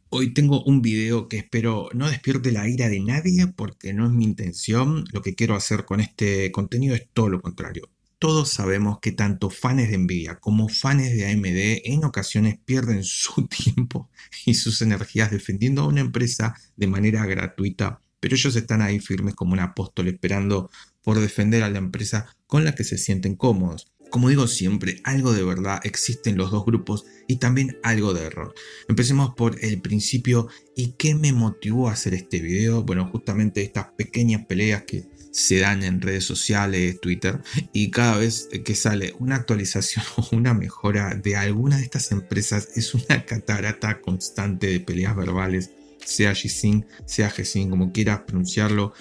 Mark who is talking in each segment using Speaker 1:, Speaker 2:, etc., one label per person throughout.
Speaker 1: Hoy tengo un video que espero no despierte la ira de nadie porque no es mi intención. Lo que quiero hacer con este contenido es todo lo contrario. Todos sabemos que tanto fans de Nvidia como fans de AMD en ocasiones pierden su tiempo y sus energías defendiendo a una empresa de manera gratuita, pero ellos están ahí firmes como un apóstol esperando por defender a la empresa con la que se sienten cómodos. Como digo siempre, algo de verdad existe en los dos grupos y también algo de error. Empecemos por el principio y qué me motivó a hacer este video. Bueno, justamente estas pequeñas peleas que se dan en redes sociales, Twitter, y cada vez que sale una actualización o una mejora de alguna de estas empresas es una catarata constante de peleas verbales, sea G-Sync, sea G-Sync, como quieras pronunciarlo,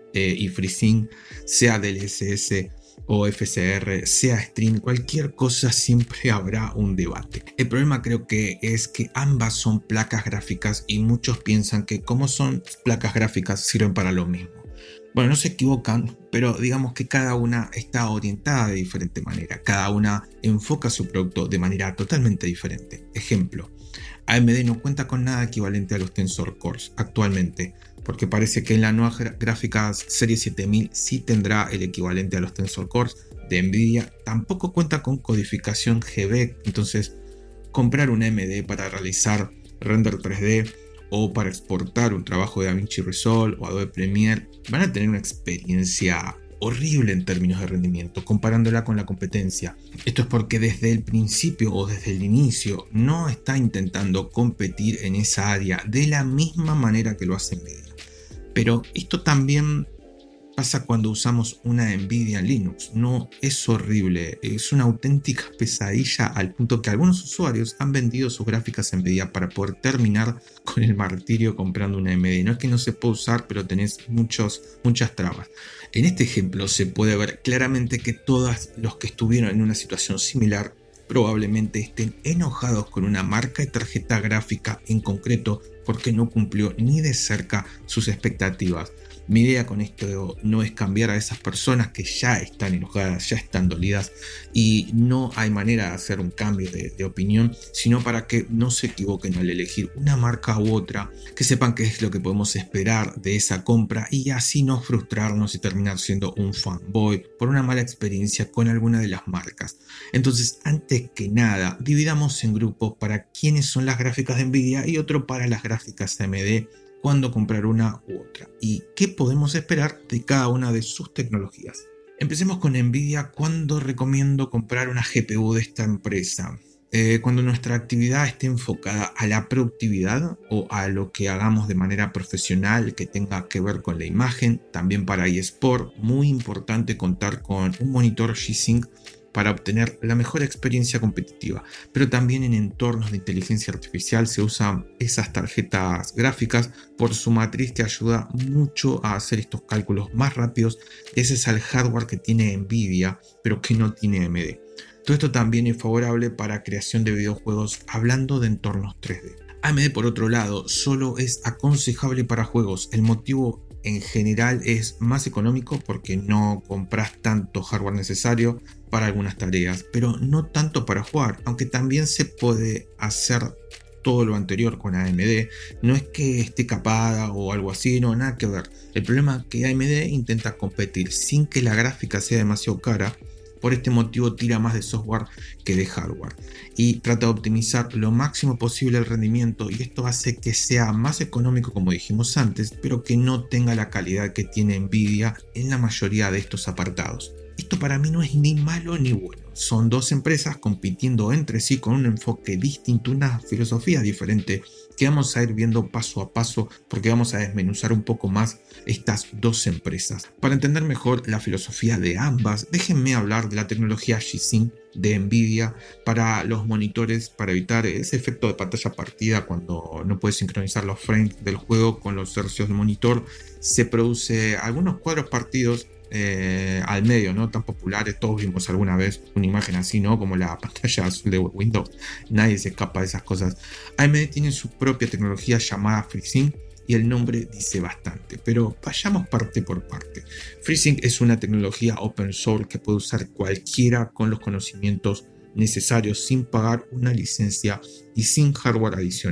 Speaker 1: y FreeSync, sea DLSS o FCR, sea Stream, cualquier cosa siempre habrá un debate. El problema creo que es que ambas son placas gráficas y muchos piensan que como son placas gráficas sirven para lo mismo. Bueno, no se equivocan, pero digamos que cada una está orientada de diferente manera, cada una enfoca su producto de manera totalmente diferente. Ejemplo, AMD no cuenta con nada equivalente a los Tensor Cores actualmente, porque parece que en la nueva gráfica serie 7000 sí tendrá el equivalente a los Tensor Cores de Nvidia. Tampoco cuenta con codificación GB, entonces comprar un AMD para realizar render 3D o para exportar un trabajo de DaVinci Resolve o Adobe Premiere van a tener una experiencia horrible en términos de rendimiento comparándola con la competencia. Esto es porque desde el principio o desde el inicio no está intentando competir en esa área de la misma manera que lo hace Nvidia. Pero esto también pasa cuando usamos una Nvidia en Linux. No, es horrible, es una auténtica pesadilla al punto que algunos usuarios han vendido sus gráficas Nvidia para poder terminar con el martirio comprando una AMD. No es que no se pueda usar, pero tenés muchas trabas. En este ejemplo se puede ver claramente que todos los que estuvieron en una situación similar probablemente estén enojados con una marca de tarjeta gráfica en concreto porque no cumplió ni de cerca sus expectativas. Mi idea con esto no es cambiar a esas personas que ya están enojadas, ya están dolidas y no hay manera de hacer un cambio de opinión, sino para que no se equivoquen al elegir una marca u otra, que sepan qué es lo que podemos esperar de esa compra y así no frustrarnos y terminar siendo un fanboy por una mala experiencia con alguna de las marcas. Entonces, antes que nada, dividamos en grupos para quiénes son las gráficas de Nvidia y otro para las gráficas AMD, cuándo comprar una u otra y qué podemos esperar de cada una de sus tecnologías. Empecemos con Nvidia. ¿Cuándo recomiendo comprar una GPU de esta empresa? Cuando nuestra actividad esté enfocada a la productividad o a lo que hagamos de manera profesional que tenga que ver con la imagen. También para eSport, muy importante contar con un monitor G-Sync para obtener la mejor experiencia competitiva, pero también en entornos de inteligencia artificial se usan esas tarjetas gráficas por su matriz que ayuda mucho a hacer estos cálculos más rápidos. Ese es el hardware que tiene Nvidia, pero que no tiene AMD. Todo esto también es favorable para creación de videojuegos hablando de entornos 3D. AMD, por otro lado, solo es aconsejable para juegos. El motivo en general es más económico porque no compras tanto hardware necesario para algunas tareas, pero no tanto para jugar, aunque también se puede hacer todo lo anterior con AMD. No es que esté capada o algo así, no, nada que ver. El problema es que AMD intenta competir sin que la gráfica sea demasiado cara. Por este motivo tira más de software que de hardware y trata de optimizar lo máximo posible el rendimiento, y esto hace que sea más económico como dijimos antes, pero que no tenga la calidad que tiene Nvidia en la mayoría de estos apartados. Esto para mí no es ni malo ni bueno. Son dos empresas compitiendo entre sí con un enfoque distinto, una filosofía diferente que vamos a ir viendo paso a paso porque vamos a desmenuzar un poco más estas dos empresas. Para entender mejor la filosofía de ambas, déjenme hablar de la tecnología G-Sync de Nvidia para los monitores, para evitar ese efecto de pantalla partida cuando no puedes sincronizar los frames del juego con los hercios del monitor. Se produce algunos cuadros partidos al medio, no tan populares. Todos vimos alguna vez una imagen así, ¿no? Como la pantalla azul de Windows. Nadie se escapa de esas cosas. AMD tiene su propia tecnología llamada FreeSync y el nombre dice bastante, pero vayamos parte por parte. FreeSync es una tecnología open source que puede usar cualquiera con los conocimientos necesarios sin pagar una licencia y sin hardware adicional.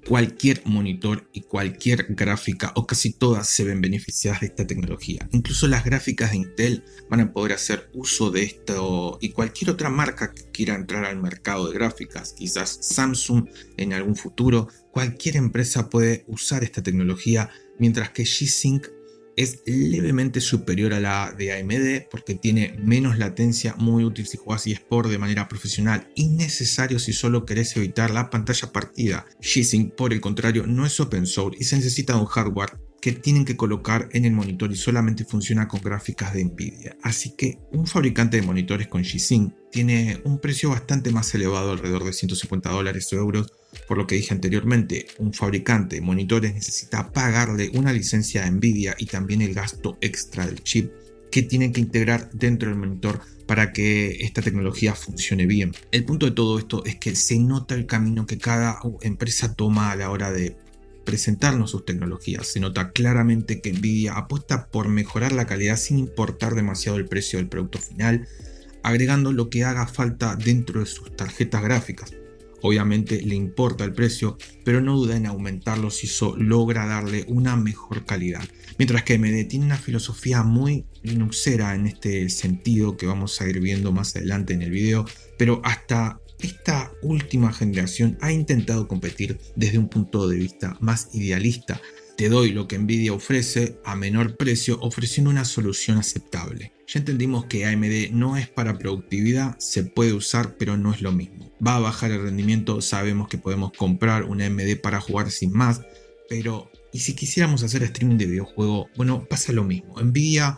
Speaker 1: Cualquier monitor y cualquier gráfica, o casi todas, se ven beneficiadas de esta tecnología. Incluso las gráficas de Intel van a poder hacer uso de esto, y cualquier otra marca que quiera entrar al mercado de gráficas, quizás Samsung en algún futuro, cualquier empresa puede usar esta tecnología, mientras que G-Sync es levemente superior a la de AMD porque tiene menos latencia, muy útil si jugás eSport de manera profesional y necesario si solo querés evitar la pantalla partida. G-Sync, por el contrario, no es open source y se necesita un hardware que tienen que colocar en el monitor y solamente funciona con gráficas de Nvidia. Así que un fabricante de monitores con G-Sync tiene un precio bastante más elevado, alrededor de $150 o euros. Por lo que dije anteriormente, un fabricante de monitores necesita pagarle una licencia a Nvidia y también el gasto extra del chip que tienen que integrar dentro del monitor para que esta tecnología funcione bien. El punto de todo esto es que se nota el camino que cada empresa toma a la hora de presentarnos sus tecnologías. Se nota claramente que Nvidia apuesta por mejorar la calidad sin importar demasiado el precio del producto final, agregando lo que haga falta dentro de sus tarjetas gráficas. Obviamente le importa el precio, pero no duda en aumentarlo si eso logra darle una mejor calidad. Mientras que AMD tiene una filosofía muy linuxera en este sentido que vamos a ir viendo más adelante en el video, pero hasta esta última generación ha intentado competir desde un punto de vista más idealista. Te doy lo que Nvidia ofrece a menor precio, ofreciendo una solución aceptable. Ya entendimos que AMD no es para productividad, se puede usar, pero no es lo mismo. Va a bajar el rendimiento, sabemos que podemos comprar una AMD para jugar sin más, pero ¿y si quisiéramos hacer streaming de videojuego? Bueno, pasa lo mismo. Nvidia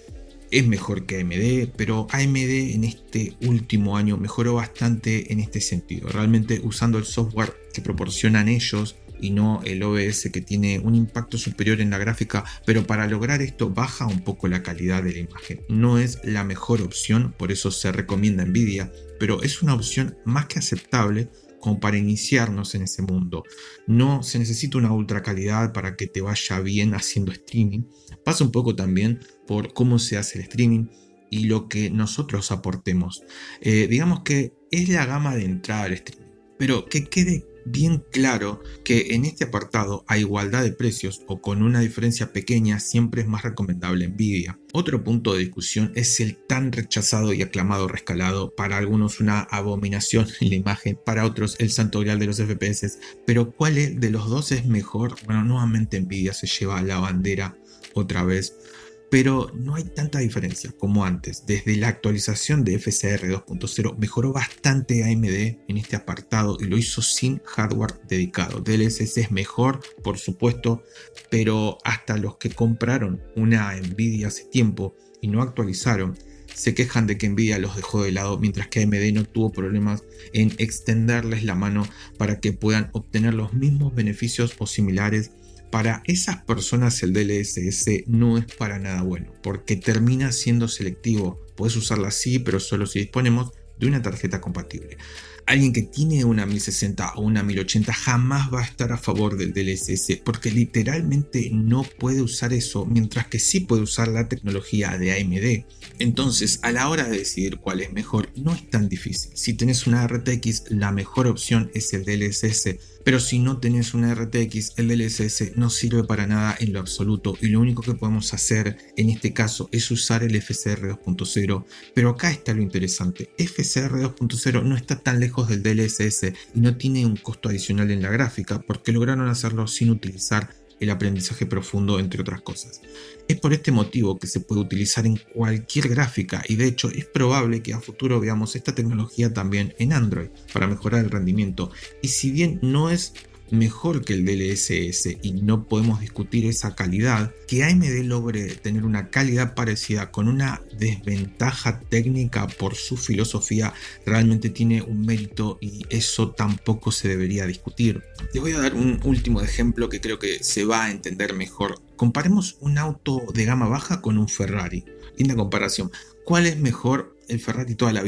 Speaker 1: es mejor que AMD, pero AMD en este último año mejoró bastante en este sentido. Realmente usando el software que proporcionan ellos y no el OBS, que tiene un impacto superior en la gráfica, pero para lograr esto baja un poco la calidad de la imagen. No es la mejor opción, por eso se recomienda Nvidia, pero es una opción más que aceptable como para iniciarnos en ese mundo. No se necesita una ultra calidad para que te vaya bien haciendo streaming. Pasa un poco también por cómo se hace el streaming y lo que nosotros aportemos. Digamos que es la gama de entrada al streaming, pero que quede bien claro que en este apartado, a igualdad de precios o con una diferencia pequeña, siempre es más recomendable Nvidia. Otro punto de discusión es el tan rechazado y aclamado rescalado, para algunos una abominación en la imagen, para otros el santo grial de los FPS, pero ¿cuál de los dos es mejor? Bueno, nuevamente Nvidia se lleva la bandera otra vez, pero no hay tanta diferencia como antes. Desde la actualización de FSR 2.0 mejoró bastante AMD en este apartado y lo hizo sin hardware dedicado. DLSS es mejor, por supuesto, pero hasta los que compraron una Nvidia hace tiempo y no actualizaron se quejan de que Nvidia los dejó de lado, mientras que AMD no tuvo problemas en extenderles la mano para que puedan obtener los mismos beneficios o similares. Para esas personas el DLSS no es para nada bueno, porque termina siendo selectivo. Puedes usarla así, pero solo si disponemos de una tarjeta compatible. Alguien que tiene una 1060 o una 1080 jamás va a estar a favor del DLSS, porque literalmente no puede usar eso, mientras que sí puede usar la tecnología de AMD. Entonces, a la hora de decidir cuál es mejor, no es tan difícil. Si tenés una RTX, la mejor opción es el DLSS, pero si no tenés una RTX, el DLSS no sirve para nada en lo absoluto, y lo único que podemos hacer en este caso es usar el FSR 2.0. Pero acá está lo interesante: FSR 2.0 no está tan lejos del DLSS y no tiene un costo adicional en la gráfica, porque lograron hacerlo sin utilizar el aprendizaje profundo, entre otras cosas. Es por este motivo que se puede utilizar en cualquier gráfica, y de hecho es probable que a futuro veamos esta tecnología también en Android para mejorar el rendimiento. Y si bien no es mejor que el DLSS y no podemos discutir esa calidad, que AMD logre tener una calidad parecida con una desventaja técnica por su filosofía realmente tiene un mérito, y eso tampoco se debería discutir. Te voy a dar un último ejemplo que creo que se va a entender mejor. Comparemos un auto de gama baja con un Ferrari. Linda comparación. ¿Cuál es mejor? El Ferrari toda la vida.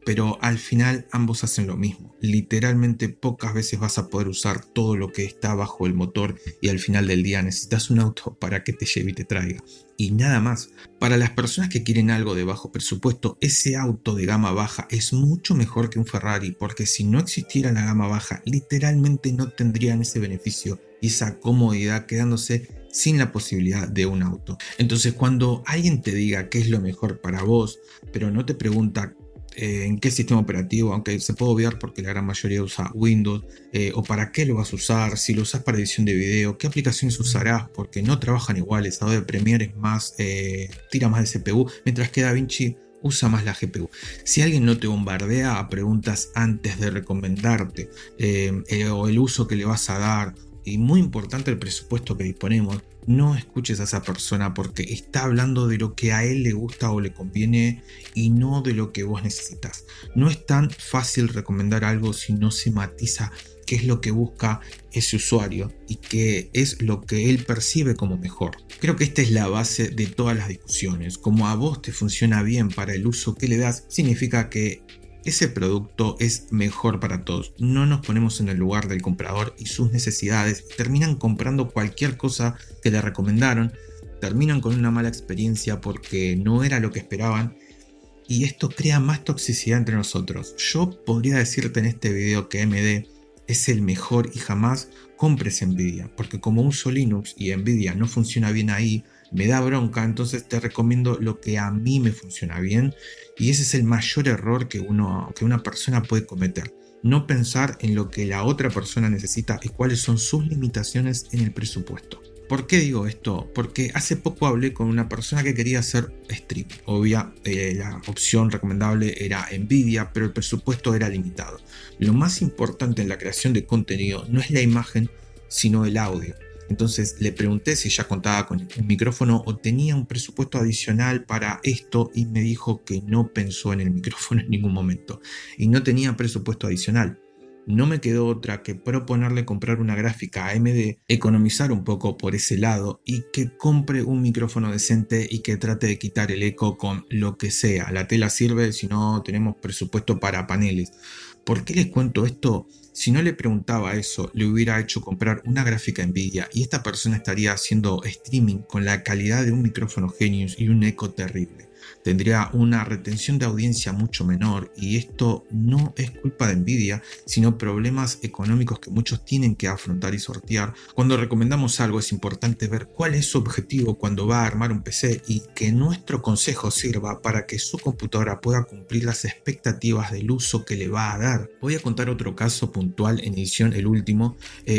Speaker 1: pero al final ambos hacen lo mismo. Literalmente pocas veces vas a poder usar todo lo que está bajo el motor y al final del día necesitas un auto para que te lleve y te traiga. Y nada más. Para las personas que quieren algo de bajo presupuesto, ese auto de gama baja es mucho mejor que un Ferrari, porque si no existiera la gama baja, literalmente no tendrían ese beneficio y esa comodidad, quedándose sin la posibilidad de un auto. Entonces, cuando alguien te diga qué es lo mejor para vos, pero no te pregunta en qué sistema operativo, aunque se puede obviar porque la gran mayoría usa Windows, o para qué lo vas a usar, si lo usas para edición de video, qué aplicaciones usarás, porque no trabajan iguales. Adobe Premiere es más, tira más de CPU, mientras que DaVinci usa más la GPU. Si alguien no te bombardea a preguntas antes de recomendarte, o el uso que le vas a dar, y muy importante el presupuesto que disponemos, no escuches a esa persona porque está hablando de lo que a él le gusta o le conviene y no de lo que vos necesitas. No es tan fácil recomendar algo si no se matiza qué es lo que busca ese usuario y qué es lo que él percibe como mejor. Creo que esta es la base de todas las discusiones. Como a vos te funciona bien para el uso que le das, significa que ese producto es mejor para todos. No nos ponemos en el lugar del comprador y sus necesidades. Terminan comprando cualquier cosa que le recomendaron. Terminan con una mala experiencia porque no era lo que esperaban. Y esto crea más toxicidad entre nosotros. Yo podría decirte en este video que AMD es el mejor y jamás compres Nvidia. Porque como uso Linux y Nvidia no funciona bien ahí, me da bronca, entonces te recomiendo lo que a mí me funciona bien, y ese es el mayor error que una persona puede cometer. No pensar en lo que la otra persona necesita y cuáles son sus limitaciones en el presupuesto. ¿Por qué digo esto? Porque hace poco hablé con una persona que quería hacer streaming. Obvia, la opción recomendable era Nvidia, pero el presupuesto era limitado. Lo más importante en la creación de contenido no es la imagen, sino el audio. Entonces le pregunté si ya contaba con un micrófono o tenía un presupuesto adicional para esto y me dijo que no pensó en el micrófono en ningún momento y no tenía presupuesto adicional. No me quedó otra que proponerle comprar una gráfica AMD, economizar un poco por ese lado y que compre un micrófono decente y que trate de quitar el eco con lo que sea. La tela sirve si no tenemos presupuesto para paneles. ¿Por qué les cuento esto? Si no le preguntaba eso, le hubiera hecho comprar una gráfica Nvidia y esta persona estaría haciendo streaming con la calidad de un micrófono Genius y un eco terrible. Tendría una retención de audiencia mucho menor y esto no es culpa de Nvidia, sino problemas económicos que muchos tienen que afrontar y sortear. Cuando recomendamos algo es importante ver cuál es su objetivo cuando va a armar un PC y que nuestro consejo sirva para que su computadora pueda cumplir las expectativas del uso que le va a dar. Voy a contar otro caso puntual en edición, el último,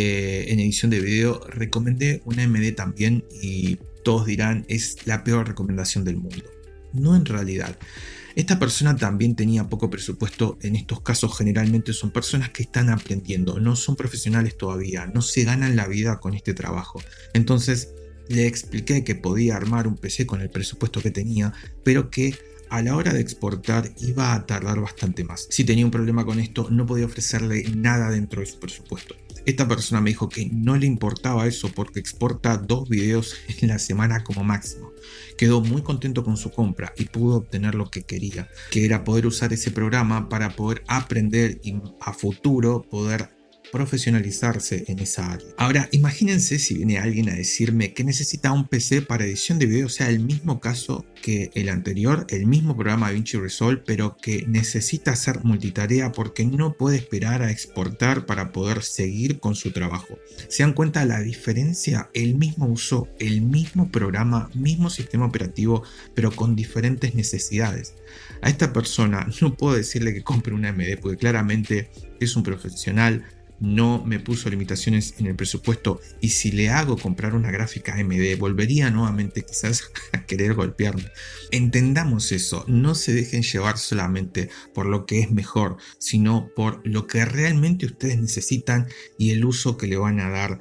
Speaker 1: en edición de video. Recomendé una AMD también y todos dirán es la peor recomendación del mundo. No, en realidad. Esta persona también tenía poco presupuesto. En estos casos generalmente son personas que están aprendiendo, no son profesionales todavía, no se ganan la vida con este trabajo. Entonces le expliqué que podía armar un PC con el presupuesto que tenía, pero que a la hora de exportar iba a tardar bastante más. Si tenía un problema con esto, no podía ofrecerle nada dentro de su presupuesto. Esta persona me dijo que no le importaba eso porque exporta 2 videos en la semana como máximo. Quedó muy contento con su compra y pudo obtener lo que quería, que era poder usar ese programa para poder aprender y a futuro poder profesionalizarse en esa área. Ahora, imagínense si viene alguien a decirme que necesita un PC para edición de video, o sea, el mismo caso que el anterior, el mismo programa DaVinci Resolve, pero que necesita hacer multitarea porque no puede esperar a exportar para poder seguir con su trabajo. ¿Se dan cuenta de la diferencia? El mismo uso, el mismo programa, mismo sistema operativo, pero con diferentes necesidades. A esta persona no puedo decirle que compre una AMD porque claramente es un profesional. No me puso limitaciones en el presupuesto y si le hago comprar una gráfica AMD volvería nuevamente quizás a querer golpearme. Entendamos eso, no se dejen llevar solamente por lo que es mejor, sino por lo que realmente ustedes necesitan y el uso que le van a dar.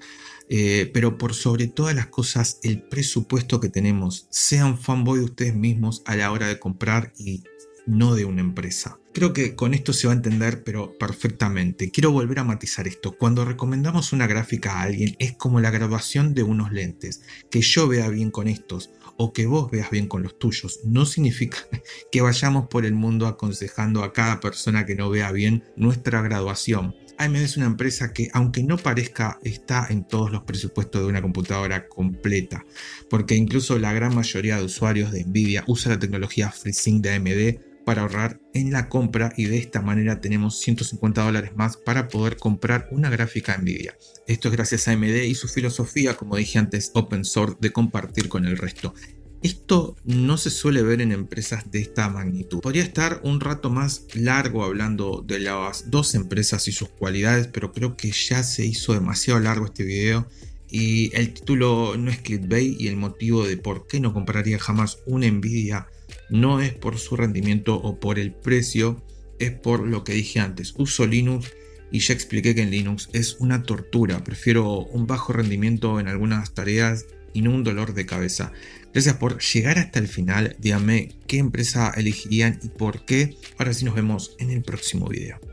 Speaker 1: Pero por sobre todas las cosas, el presupuesto que tenemos. Sean fanboy de ustedes mismos a la hora de comprar y no de una empresa. Creo que con esto se va a entender, pero perfectamente. Quiero volver a matizar esto. Cuando recomendamos una gráfica a alguien es como la graduación de unos lentes. Que yo vea bien con estos o que vos veas bien con los tuyos no significa que vayamos por el mundo aconsejando a cada persona que no vea bien nuestra graduación. AMD es una empresa que, aunque no parezca, está en todos los presupuestos de una computadora completa, porque incluso la gran mayoría de usuarios de Nvidia usa la tecnología FreeSync de AMD para ahorrar en la compra, y de esta manera tenemos $150 más para poder comprar una gráfica Nvidia. Esto es gracias a AMD y su filosofía, como dije antes, open source, de compartir con el resto. Esto no se suele ver en empresas de esta magnitud. Podría estar un rato más largo hablando de las dos empresas y sus cualidades, pero creo que ya se hizo demasiado largo este video y el título no es clickbait, y el motivo de por qué no compraría jamás una Nvidia no es por su rendimiento o por el precio, es por lo que dije antes. Uso Linux y ya expliqué que en Linux es una tortura. Prefiero un bajo rendimiento en algunas tareas y no un dolor de cabeza. Gracias por llegar hasta el final. Díganme qué empresa elegirían y por qué. Ahora sí, nos vemos en el próximo video.